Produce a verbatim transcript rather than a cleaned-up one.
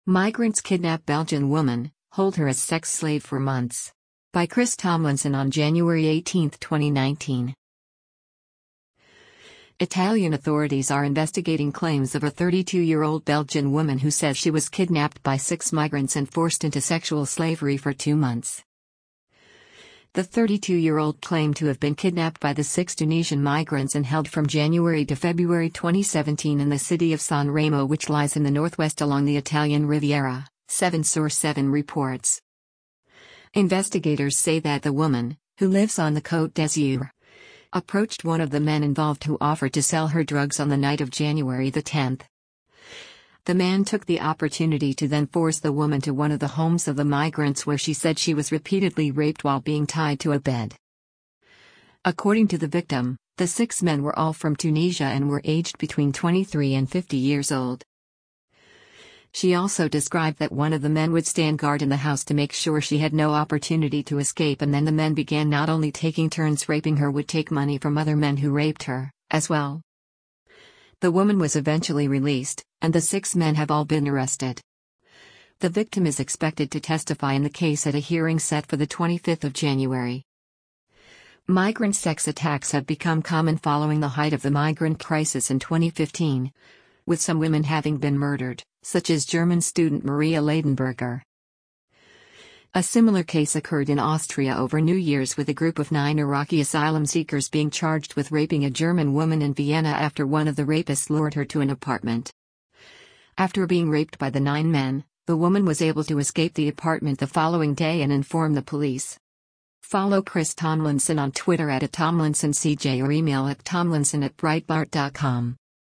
Migrants kidnap Belgian woman, hold her as sex slave for months. By Chris Tomlinson on January eighteenth, twenty nineteen. Italian authorities are investigating claims of a thirty-two-year-old Belgian woman who says she was kidnapped by six migrants and forced into sexual slavery for two months. The thirty-two-year-old claimed to have been kidnapped by the six Tunisian migrants and held from January to February twenty seventeen in the city of San Remo, which lies in the northwest along the Italian Riviera, seven Source seven reports. Investigators say that the woman, who lives on the Côte d'Azur, approached one of the men involved who offered to sell her drugs on the night of January the tenth. The man took the opportunity to then force the woman to one of the homes of the migrants, where she said she was repeatedly raped while being tied to a bed. According to the victim, the six men were all from Tunisia and were aged between twenty-three and fifty years old. She also described that one of the men would stand guard in the house to make sure she had no opportunity to escape, and then the men began not only taking turns raping her, would take money from other men who raped her, as well. The woman was eventually released, and the six men have all been arrested. The victim is expected to testify in the case at a hearing set for the twenty-fifth of January. Migrant sex attacks have become common following the height of the migrant crisis in twenty fifteen, with some women having been murdered, such as German student Maria Leidenberger. A similar case occurred in Austria over New Year's, with a group of nine Iraqi asylum seekers being charged with raping a German woman in Vienna after one of the rapists lured her to an apartment. After being raped by the nine men, the woman was able to escape the apartment the following day and inform the police. Follow Chris Tomlinson on Twitter at Tomlinson C J or email at tomlinson at breitbart dot com.